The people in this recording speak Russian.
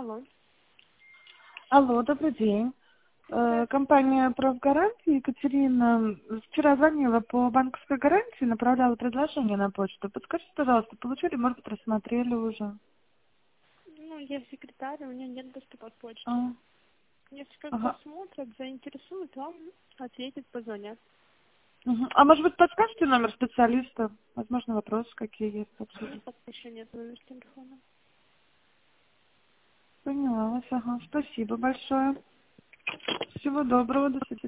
Алло. Алло, добрый день. Компания «Профгарантия», Екатерина. Вчера звонила по банковской гарантии, направляла предложение на почту. Подскажите, пожалуйста, получили, может быть, рассмотрели уже? Ну, я секретарь, у меня нет доступа к почте. А, Если как ага. посмотрят, заинтересуют, вам ответят, позвонят. Мгм. А может быть, подскажете номер специалиста? Возможно, вопросы какие есть обсудить. Пока еще нет номера телефона. Поняла вас, ага. Спасибо большое. Всего доброго, до свидания.